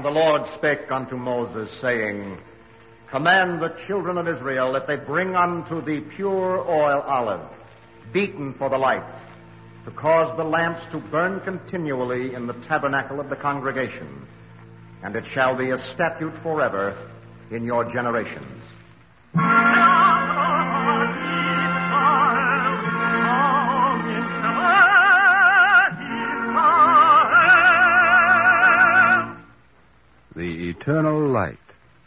the Lord spake unto Moses, saying, Command the children of Israel that they bring unto thee pure oil olive, beaten for the light, to cause the lamps to burn continually in the tabernacle of the congregation. And it shall be a statute forever in your generations. The Eternal Light.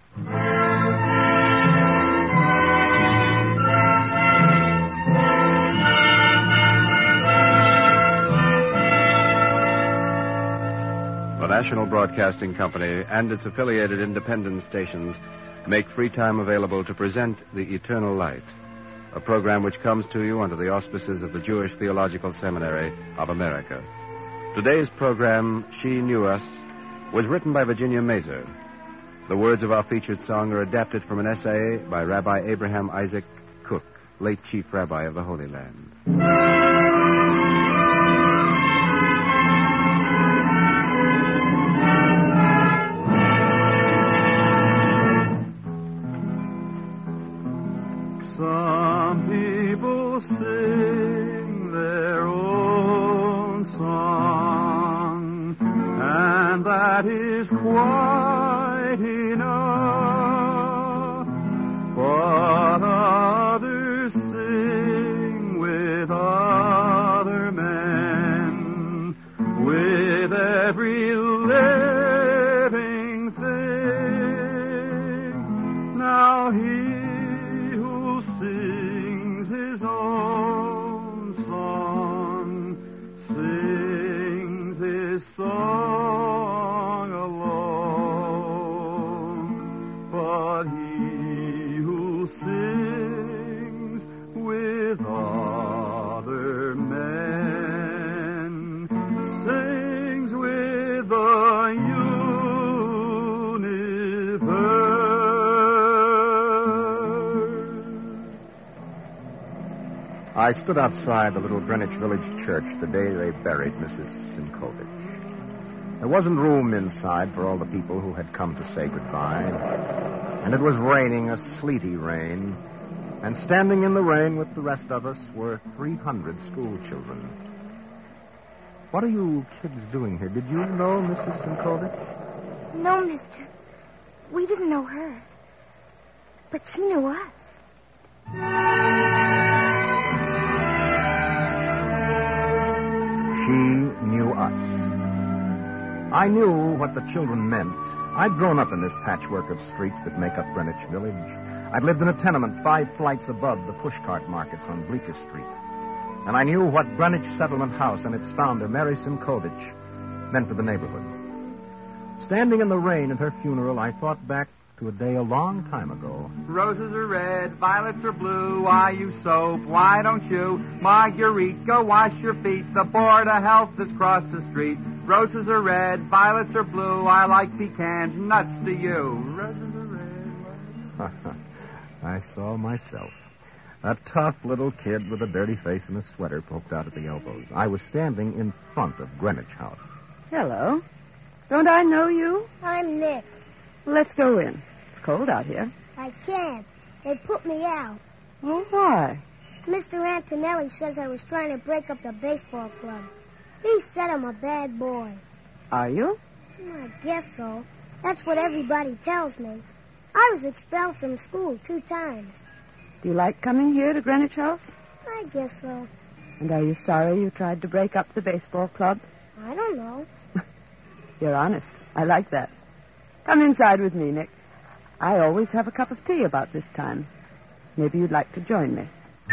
The National Broadcasting Company and its affiliated independent stations make free time available to present The Eternal Light, a program which comes to you under the auspices of the Jewish Theological Seminary of America. Today's program, She Knew Us, was written by Virginia Mazer. The words of our featured song are adapted from an essay by Rabbi Abraham Isaac Cook, late Chief Rabbi of the Holy Land. Some people sing their own song, and that is quite enough. But others sing with other men, with every living thing. Now he who sings his own song sings his song alone, but he who sings with other men sings with the universe. I stood outside the little Greenwich Village church the day they buried Mrs. Simkovich. There wasn't room inside for all the people who had come to say goodbye. And it was raining, a sleety rain. And standing in the rain with the rest of us were 300 school children. What are you kids doing here? Did you know Mrs. Simkovich? No, mister. We didn't know her. But she knew us. She knew us. I knew what the children meant. I'd grown up in this patchwork of streets that make up Greenwich Village. I'd lived in a tenement 5 flights above the pushcart markets on Bleecker Street. And I knew what Greenwich Settlement House and its founder, Mary Simkovich, meant to the neighborhood. Standing in the rain at her funeral, I thought back to a day a long time ago. Roses are red, violets are blue. Why use soap? Why don't you? Marguerite, go wash your feet. The Board of Health is across the street. Roses are red, violets are blue. I like pecans, nuts to you. Roses are red. I saw myself. A tough little kid with a dirty face and a sweater poked out at the elbows. I was standing in front of Greenwich House. Hello. Don't I know you? I'm Nick. Let's go in. It's cold out here. I can't. They put me out. Oh, why? Mr. Antonelli says I was trying to break up the baseball club. He said I'm a bad boy. Are you? I guess so. That's what everybody tells me. I was expelled from school 2 times. Do you like coming here to Greenwich House? I guess so. And are you sorry you tried to break up the baseball club? I don't know. You're honest. I like that. Come inside with me, Nick. I always have a cup of tea about this time. Maybe you'd like to join me.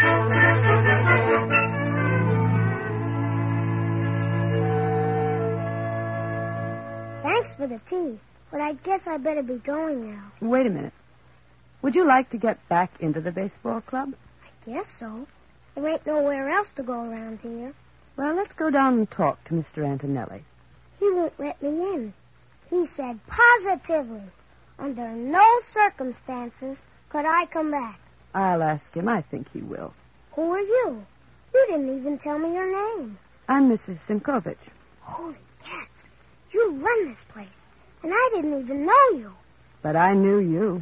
Thanks for the tea, but I guess I better be going now. Wait a minute. Would you like to get back into the baseball club? I guess so. There ain't nowhere else to go around here. Well, let's go down and talk to Mr. Antonelli. He won't let me in. He said positively, under no circumstances could I come back. I'll ask him. I think he will. Who are you? You didn't even tell me your name. I'm Mrs. Simkovich. Holy cats. You run this place. And I didn't even know you. But I knew you.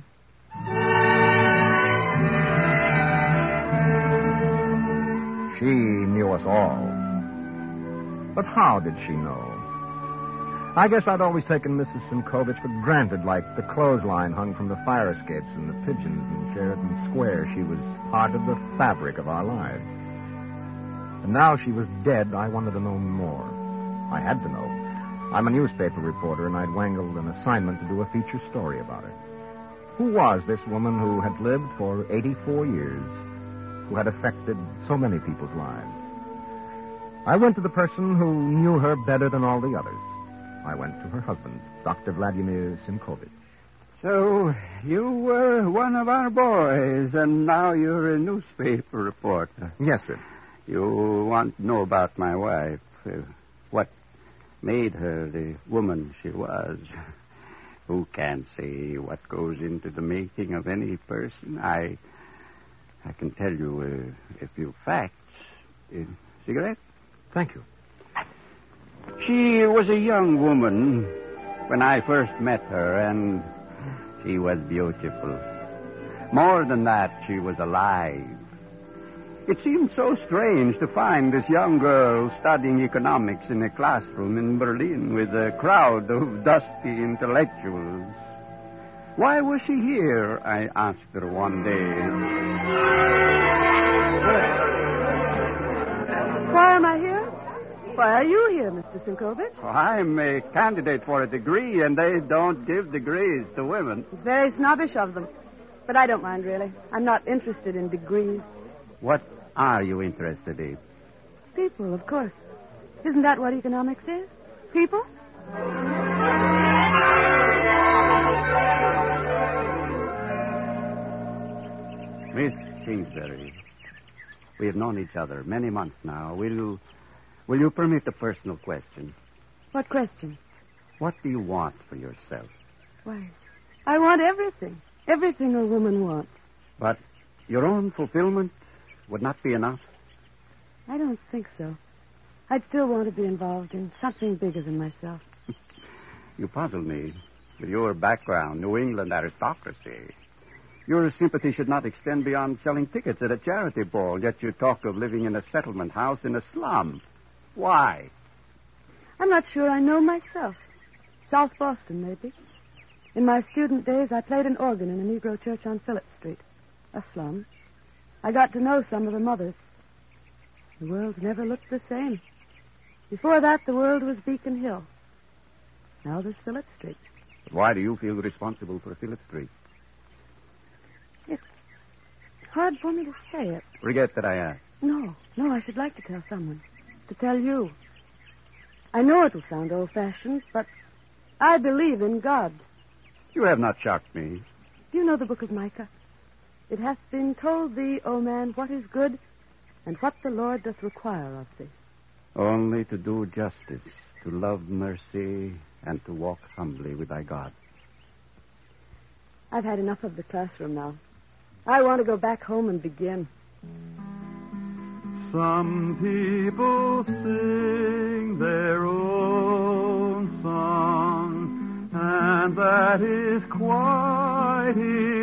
She knew us all. But how did she know? I guess I'd always taken Mrs. Simkovich for granted, like the clothesline hung from the fire escapes and the pigeons in Sheraton Square. She was part of the fabric of our lives. And now she was dead, I wanted to know more. I had to know. I'm a newspaper reporter, and I'd wangled an assignment to do a feature story about her. Who was this woman who had lived for 84 years, who had affected so many people's lives? I went to the person who knew her better than all the others. I went to her husband, Dr. Vladimir Simkovich. So, you were one of our boys, and now you're a newspaper reporter. Yes, sir. You want to know about my wife. What made her the woman she was. Who can say what goes into the making of any person? I can tell you a few facts. Cigarette? Thank you. She was a young woman when I first met her, and she was beautiful. More than that, she was alive. It seemed so strange to find this young girl studying economics in a classroom in Berlin with a crowd of dusty intellectuals. Why was she here? I asked her one day. Why am I here? Why are you here, Mr. Simkovich? I'm a candidate for a degree, and they don't give degrees to women. It's very snobbish of them. But I don't mind, really. I'm not interested in degrees. What are you interested in? People, of course. Isn't that what economics is? People? Miss Kingsbury, we have known each other many months now. Will you permit a personal question? What question? What do you want for yourself? Why, I want everything. Everything a woman wants. But your own fulfillment would not be enough? I don't think so. I'd still want to be involved in something bigger than myself. You puzzle me. With your background, New England aristocracy, your sympathy should not extend beyond selling tickets at a charity ball, yet you talk of living in a settlement house in a slum. Why? I'm not sure I know myself. South Boston, maybe. In my student days, I played an organ in a Negro church on Phillip Street, a slum. I got to know some of the mothers. The world never looked the same. Before that, the world was Beacon Hill. Now there's Phillip Street. Why do you feel responsible for Phillip Street? It's hard for me to say it. Forget that I asked. No, I should like to tell someone. To tell you. I know it will sound old-fashioned, but I believe in God. You have not shocked me. Do you know the book of Micah? It hath been told thee, O man, what is good, and what the Lord doth require of thee. Only to do justice, to love mercy, and to walk humbly with thy God. I've had enough of the classroom now. I want to go back home and begin. Some people sing their own song, and that is quite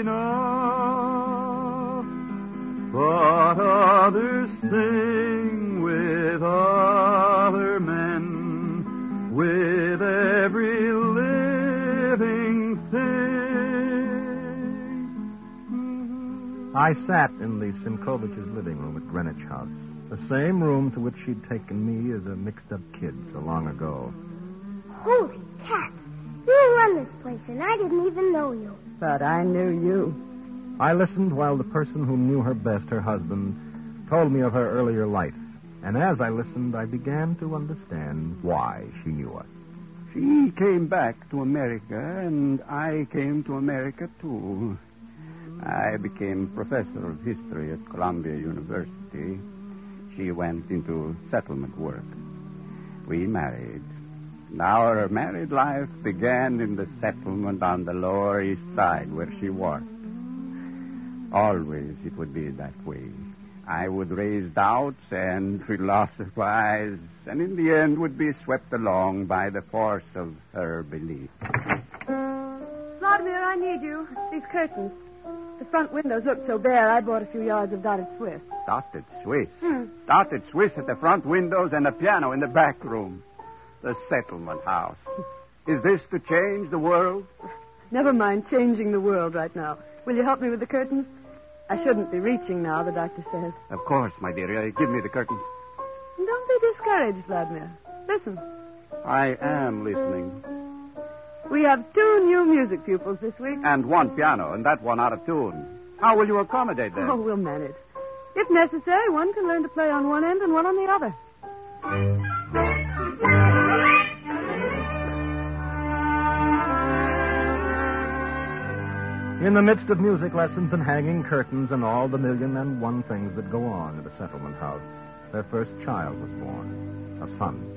enough. But others sing with other men, with every living thing. I sat in the Simkovich's living room at Greenwich House, the same room to which she'd taken me as a mixed-up kid so long ago. Holy cats! You run this place, and I didn't even know you. But I knew you. I listened while the person who knew her best, her husband, told me of her earlier life. And as I listened, I began to understand why she knew us. She came back to America, and I came to America, too. I became professor of history at Columbia University. She went into settlement work. We married. Our married life began in the settlement on the Lower East Side where she worked. Always it would be that way. I would raise doubts and philosophize, and in the end would be swept along by the force of her belief. Vladimir, I need you. These curtains. The front windows look so bare, I bought a few yards of dotted Swiss. Dotted Swiss. Dotted Swiss at the front windows and a piano in the back room. The settlement house. Is this to change the world? Never mind changing the world right now. Will you help me with the curtains? I shouldn't be reaching now, the doctor says. Of course, my dear. Give me the curtains. Don't be discouraged, Vladimir. Listen. I am listening. We have 2 new music pupils this week. And 1 piano, and that one out of tune. How will you accommodate them? Oh, we'll manage. If necessary, one can learn to play on one end and one on the other. In the midst of music lessons and hanging curtains and all the 1,000,001 things that go on at a settlement house, their first child was born, a son.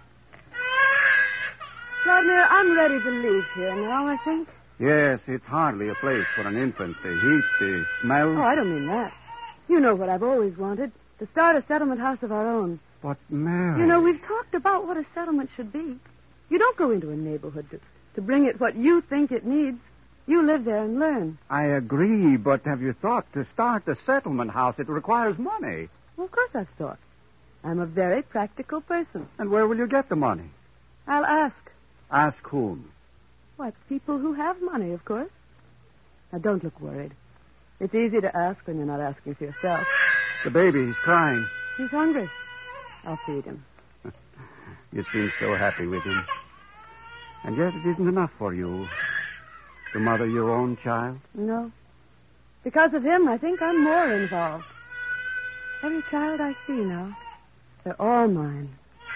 Vladimir, I'm ready to leave here now, I think. Yes, it's hardly a place for an infant. The heat, the smell. Oh, I don't mean that. You know what I've always wanted, to start a settlement house of our own. But, Mary... You know, we've talked about what a settlement should be. You don't go into a neighborhood to bring it what you think it needs. You live there and learn. I agree, but have you thought to start a settlement house, it requires money? Well, of course I've thought. I'm a very practical person. And where will you get the money? I'll ask. Ask whom? What, people who have money, of course. Now, don't look worried. It's easy to ask when you're not asking for yourself. The baby's crying. He's hungry. I'll feed him. You seem so happy with him. And yet it isn't enough for you to mother your own child. No. Because of him, I think I'm more involved. Every child I see now, they're all mine.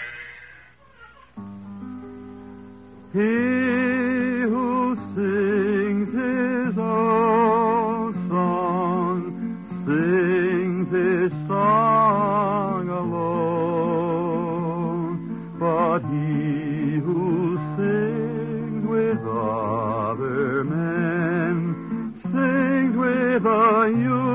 He who sings his own song sings his song alone, but he who sings with other men sings with a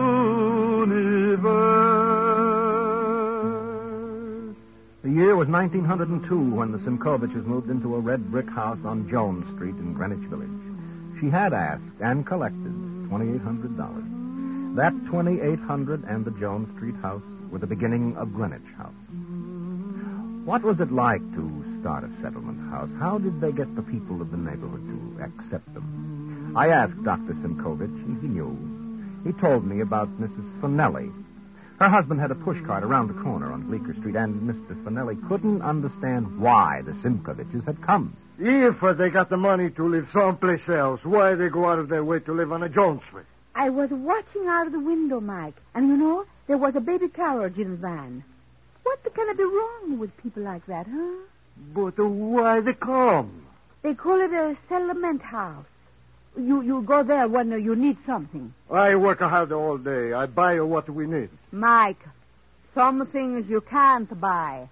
universe. The year was 1902 when the Simkoviches moved into a red brick house on Jones Street in Greenwich Village. She had asked and collected $2,800. That $2,800 and the Jones Street house were the beginning of Greenwich House. What was it like to start a settlement house? How did they get the people of the neighborhood to accept them? I asked Dr. Simkovich, and he knew. He told me about Mrs. Finelli. Her husband had a pushcart around the corner on Bleecker Street, and Mr. Finelli couldn't understand why the Simkoviches had come. If they got the money to live someplace else, why they go out of their way to live on a Jones Street? I was watching out of the window, Mike, and you know, there was a baby carriage in the van. What can be wrong with people like that, huh? But why they come? They call it a settlement house. You go there when you need something. I work hard all day. I buy what we need. Mike, some things you can't buy.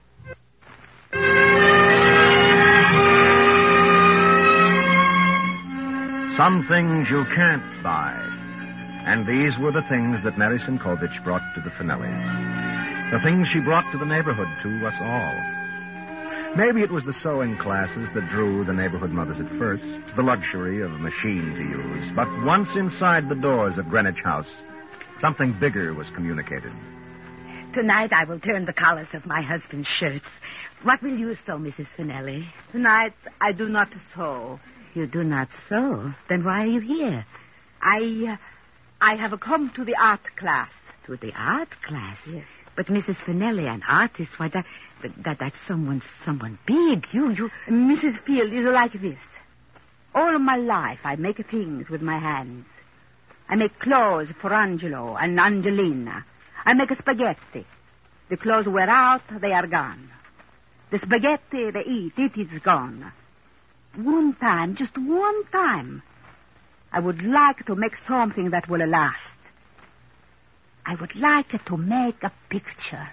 Some things you can't buy. And these were the things that Mary Simkovich brought to the Finellis. The things she brought to the neighborhood, to us all. Maybe it was the sewing classes that drew the neighborhood mothers at first, the luxury of a machine to use. But once inside the doors of Greenwich House, something bigger was communicated. Tonight I will turn the collars of my husband's shirts. What will you sew, Mrs. Finelli? Tonight I do not sew. You do not sew? Then why are you here? I have come to the art class. To the art class? Yes. But Mrs. Finelli, an artist, why, that's someone big. You... Mrs. Field is like this. All my life I make things with my hands. I make clothes for Angelo and Angelina. I make spaghetti. The clothes wear out, they are gone. The spaghetti they eat, it is gone. One time, just one time, I would like to make something that will last. I would like to make a picture.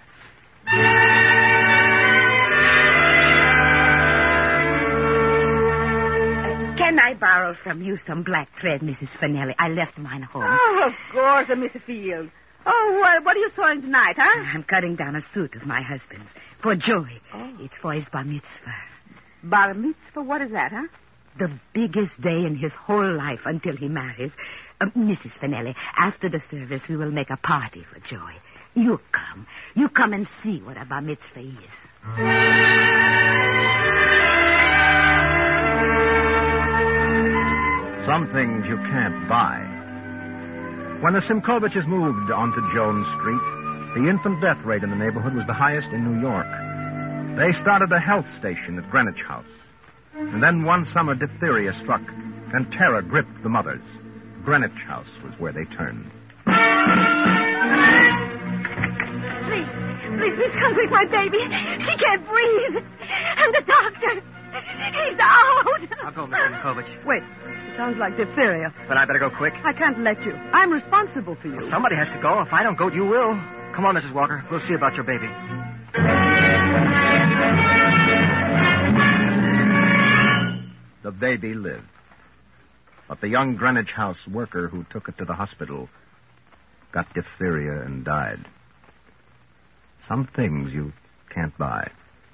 Can I borrow from you some black thread, Mrs. Finelli? I left mine home. Oh, of course, Miss Field. Oh, what are you sewing tonight, huh? I'm cutting down a suit of my husband's. For Joey. Oh. It's for his bar mitzvah. Bar mitzvah? What is that, huh? The biggest day in his whole life until he marries. Mrs. Finelli, after the service, we will make a party for Joy. You come. You come and see what a bar mitzvah is. Some things you can't buy. When the Simkoviches moved onto Jones Street, the infant death rate in the neighborhood was the highest in New York. They started a health station at Greenwich House. And then one summer diphtheria struck, and terror gripped the mothers. Greenwich House was where they turned. Please come quick, my baby. She can't breathe. And the doctor, he's out. I'll go, Miss Simkovich. Wait. Sounds like diphtheria. Then I better go quick. I can't let you. I'm responsible for you. Well, somebody has to go. If I don't go, you will. Come on, Mrs. Walker. We'll see about your baby. The baby lived. But the young Greenwich House worker who took it to the hospital got diphtheria and died. Some things you can't buy.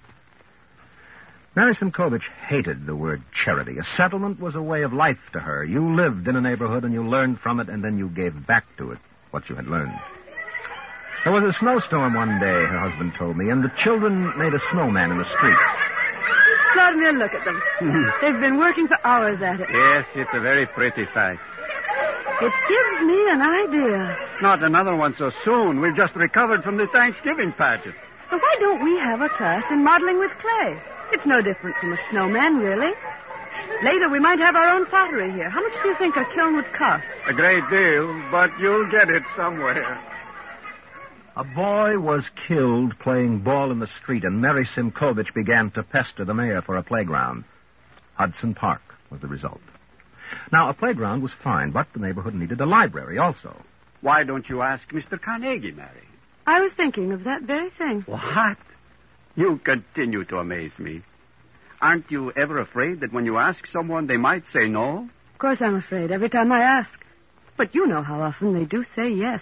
Mary Simkovich hated the word charity. A settlement was a way of life to her. You lived in a neighborhood and you learned from it, and then you gave back to it what you had learned. There was a snowstorm one day, her husband told me, and the children made a snowman in the street. Vladimir, look at them. They've been working for hours at it. Yes, it's a very pretty sight. It gives me an idea. Not another one so soon. We've just recovered from the Thanksgiving pageant. But why don't we have a class in modeling with clay? It's no different from a snowman, really. Later, we might have our own pottery here. How much do you think a kiln would cost? A great deal, but you'll get it somewhere. A boy was killed playing ball in the street, and Mary Simkovich began to pester the mayor for a playground. Hudson Park was the result. Now, a playground was fine, but the neighborhood needed a library also. Why don't you ask Mr. Carnegie, Mary? I was thinking of that very thing. What? You continue to amaze me. Aren't you ever afraid that when you ask someone, they might say no? Of course I'm afraid every time I ask. But you know how often they do say yes.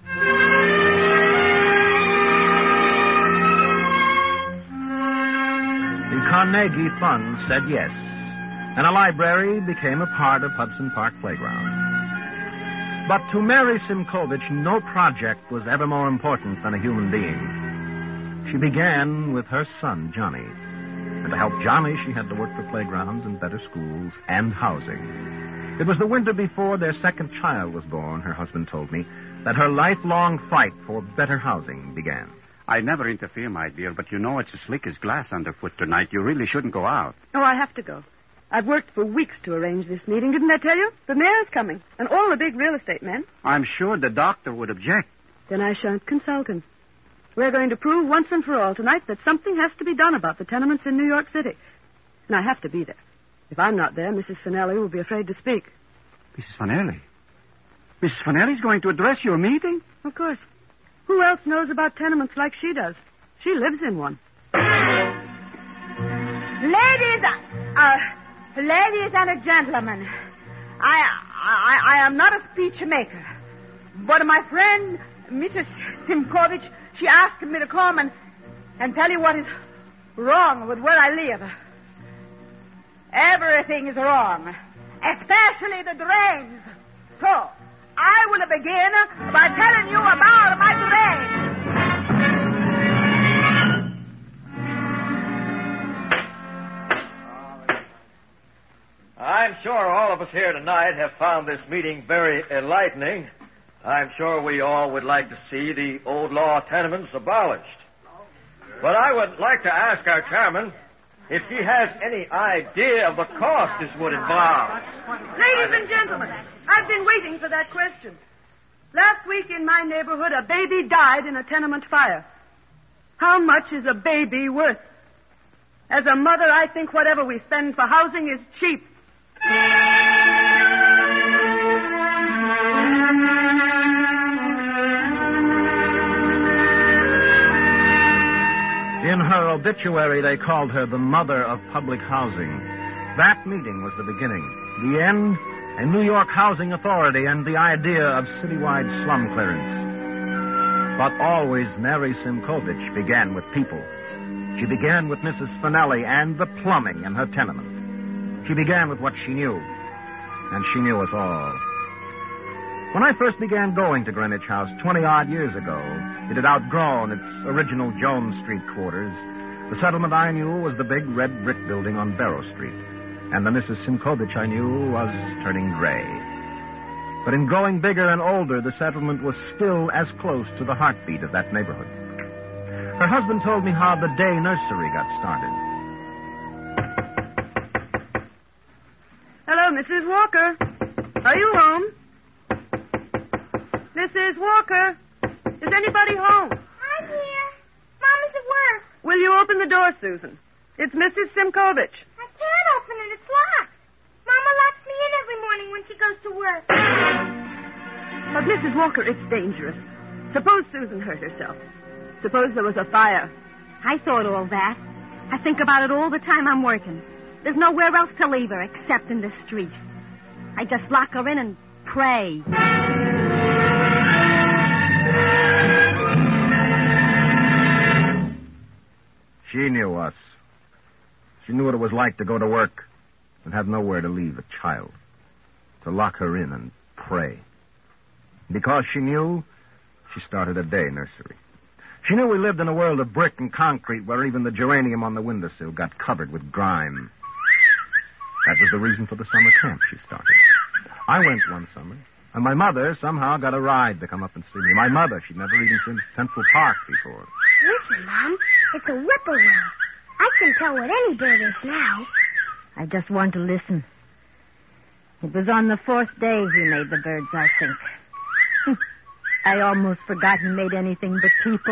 The Carnegie Fund said yes, and a library became a part of Hudson Park Playground. But to Mary Simkovich, no project was ever more important than a human being. She began with her son, Johnny. And to help Johnny, she had to work for playgrounds and better schools and housing. It was the winter before their second child was born, her husband told me, that her lifelong fight for better housing began. I never interfere, my dear, but you know it's as slick as glass underfoot tonight. You really shouldn't go out. Oh, I have to go. I've worked for weeks to arrange this meeting. Didn't I tell you? The mayor's coming, and all the big real estate men. I'm sure the doctor would object. Then I shan't consult him. We're going to prove once and for all tonight that something has to be done about the tenements in New York City. And I have to be there. If I'm not there, Mrs. Finelli will be afraid to speak. Mrs. Finelli? Mrs. Finelli's going to address your meeting? Of course. Who else knows about tenements like she does? She lives in one. Ladies and gentlemen, I am not a speech maker, but my friend, Mrs. Simkovich, she asked me to come and tell you what is wrong with where I live. Everything is wrong, especially the drains. So, I will begin by telling you about my drains. I'm sure all of us here tonight have found this meeting very enlightening. I'm sure we all would like to see the old law tenements abolished. But I would like to ask our chairman if she has any idea of the cost this would involve. Ladies and gentlemen, I've been waiting for that question. Last week in my neighborhood, a baby died in a tenement fire. How much is a baby worth? As a mother, I think whatever we spend for housing is cheap. In her obituary, they called her the mother of public housing. That meeting was the beginning. The end, a New York housing authority and the idea of citywide slum clearance. But always Mary Simkovich began with people. She began with Mrs. Finelli and the plumbing in her tenement. She began with what she knew, and she knew us all. When I first began going to Greenwich House 20-odd years ago, it had outgrown its original Jones Street quarters. The settlement I knew was the big red brick building on Barrow Street, and the Mrs. Simkovich I knew was turning gray. But in growing bigger and older, the settlement was still as close to the heartbeat of that neighborhood. Her husband told me how the day nursery got started. Hello, Mrs. Walker. Are you home? Mrs. Walker, is anybody home? I'm here. Mama's at work. Will you open the door, Susan? It's Mrs. Simkovich. I can't open it. It's locked. Mama locks me in every morning when she goes to work. But, Mrs. Walker, it's dangerous. Suppose Susan hurt herself. Suppose there was a fire. I thought all that. I think about it all the time I'm working. There's nowhere else to leave her except in the street. I just lock her in and pray. She knew us. She knew what it was like to go to work and have nowhere to leave a child. To lock her in and pray. Because she knew, she started a day nursery. She knew we lived in a world of brick and concrete where even the geranium on the windowsill got covered with grime. That was the reason for the summer camp she started. I went one summer, and my mother somehow got a ride to come up and see me. My mother, she'd never even seen Central Park before. Listen, Mom, it's a whippoorwill. I can tell what any bird is now. I just want to listen. It was on the 4th day he made the birds, I think. I almost forgot he made anything but people.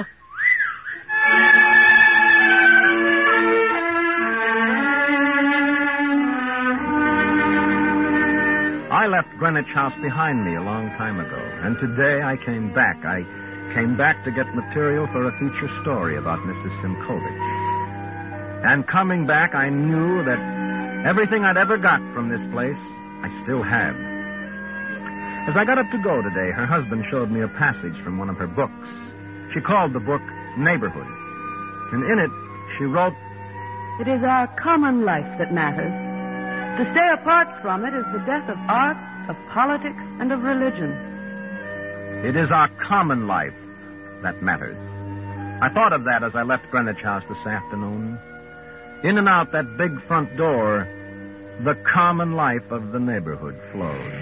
I left Greenwich House behind me a long time ago, and today I came back. I came back to get material for a feature story about Mrs. Simkovich. And coming back, I knew that everything I'd ever got from this place, I still had. As I got up to go today, her husband showed me a passage from one of her books. She called the book Neighborhood. And in it, she wrote, "It is our common life that matters. To stay apart from it is the death of art, of politics, and of religion." It is our common life that matters. I thought of that as I left Greenwich House this afternoon. In and out that big front door, the common life of the neighborhood flowed.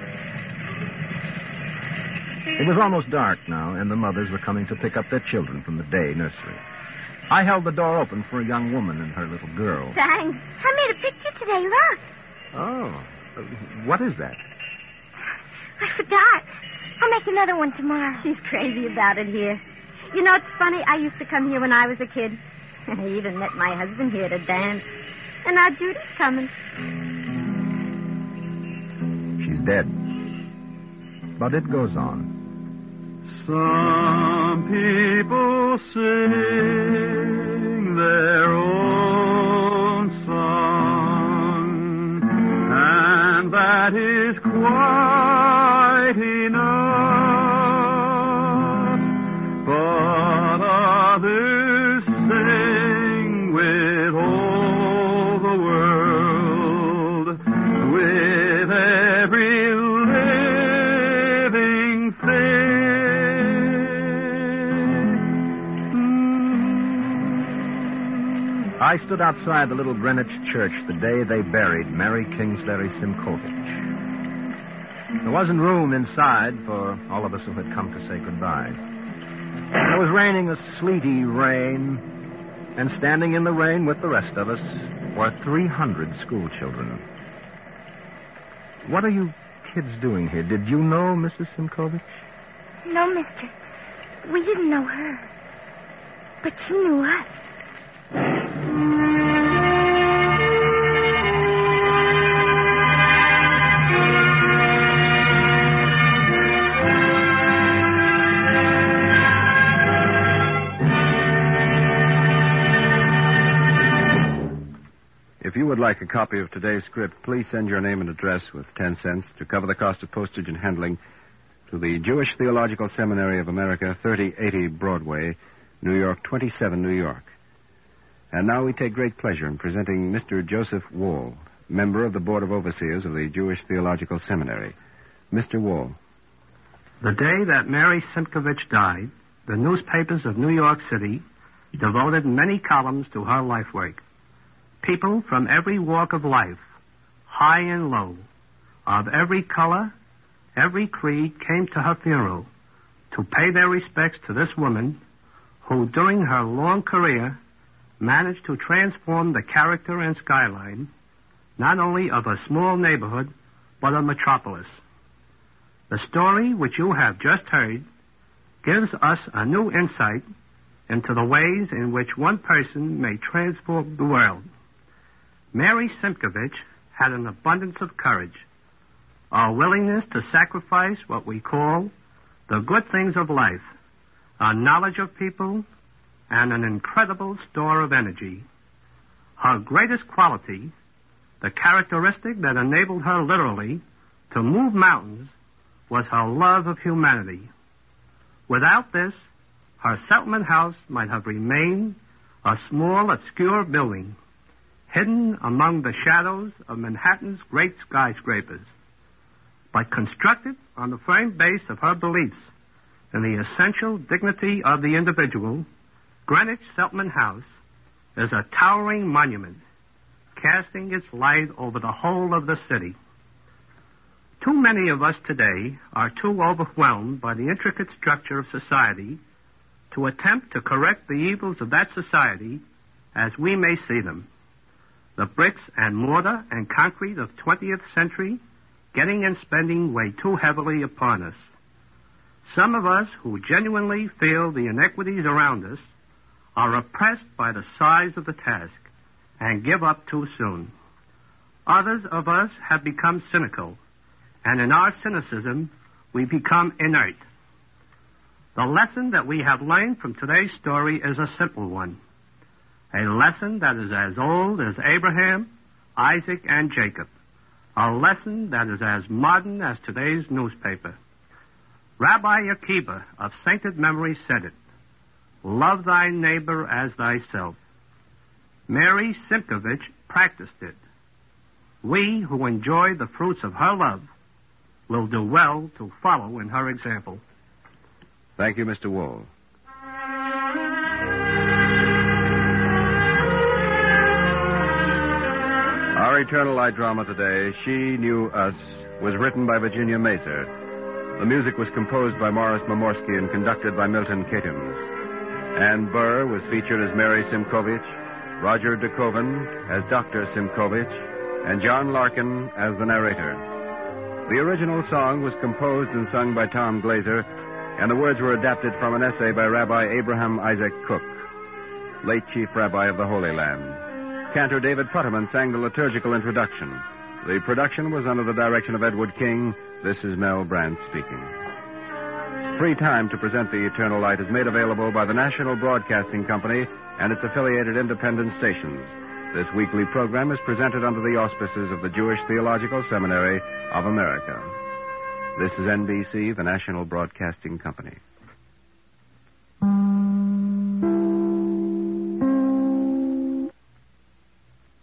It was almost dark now, and the mothers were coming to pick up their children from the day nursery. I held the door open for a young woman and her little girl. Thanks. I made a picture today, look. Oh, what is that? I forgot. I'll make another one tomorrow. She's crazy about it here. You know, it's funny. I used to come here when I was a kid. I even met my husband here to dance. And now Judy's coming. She's dead. But it goes on. Some people sing their own song, and that is quite enough. But others sing with all the world, with every living thing. I stood outside the little Greenwich church the day they buried Mary Kingsbury Simkovich. There wasn't room inside for all of us who had come to say goodbye. It was raining a sleety rain, and standing in the rain with the rest of us were 300 school children. What are you kids doing here? Did you know Mrs. Simkovich? No, mister. We didn't know her. But she knew us. If you would like a copy of today's script, please send your name and address with 10 cents to cover the cost of postage and handling to the Jewish Theological Seminary of America, 3080 Broadway, New York, 27 New York. And now we take great pleasure in presenting Mr. Joseph Wohl, member of the Board of Overseers of the Jewish Theological Seminary. Mr. Wall. The day that Mary Simkovich died, the newspapers of New York City devoted many columns to her life work. People from every walk of life, high and low, of every color, every creed, came to her funeral to pay their respects to this woman who, during her long career, managed to transform the character and skyline not only of a small neighborhood, but a metropolis. The story which you have just heard gives us a new insight into the ways in which one person may transform the world. Mary Simkovich had an abundance of courage, a willingness to sacrifice what we call the good things of life, a knowledge of people, and an incredible store of energy. Her greatest quality, the characteristic that enabled her literally to move mountains, was her love of humanity. Without this, her settlement house might have remained a small, obscure building, hidden among the shadows of Manhattan's great skyscrapers, but constructed on the firm base of her beliefs in the essential dignity of the individual. Greenwich Settlement House is a towering monument, casting its light over the whole of the city. Too many of us today are too overwhelmed by the intricate structure of society to attempt to correct the evils of that society as we may see them. The bricks and mortar and concrete of 20th century getting and spending weigh too heavily upon us. Some of us who genuinely feel the inequities around us are oppressed by the size of the task and give up too soon. Others of us have become cynical, and in our cynicism, we become inert. The lesson that we have learned from today's story is a simple one, a lesson that is as old as Abraham, Isaac, and Jacob, a lesson that is as modern as today's newspaper. Rabbi Akiva of sainted memory said it, "Love thy neighbor as thyself." Mary Simkovich practiced it. We who enjoy the fruits of her love will do well to follow in her example. Thank you, Mr. Wall. Our Eternal Light drama today, She Knew Us, was written by Virginia Mazer. The music was composed by Morris Momorsky and conducted by Milton Katins. Ann Burr was featured as Mary Simkovich, Roger DeKoven as Dr. Simkovich, and John Larkin as the narrator. The original song was composed and sung by Tom Glazer, and the words were adapted from an essay by Rabbi Abraham Isaac Cook, late Chief Rabbi of the Holy Land. Cantor David Futterman sang the liturgical introduction. The production was under the direction of Edward King. This is Mel Brandt speaking. Free time to present the Eternal Light is made available by the National Broadcasting Company and its affiliated independent stations. This weekly program is presented under the auspices of the Jewish Theological Seminary of America. This is NBC, the National Broadcasting Company.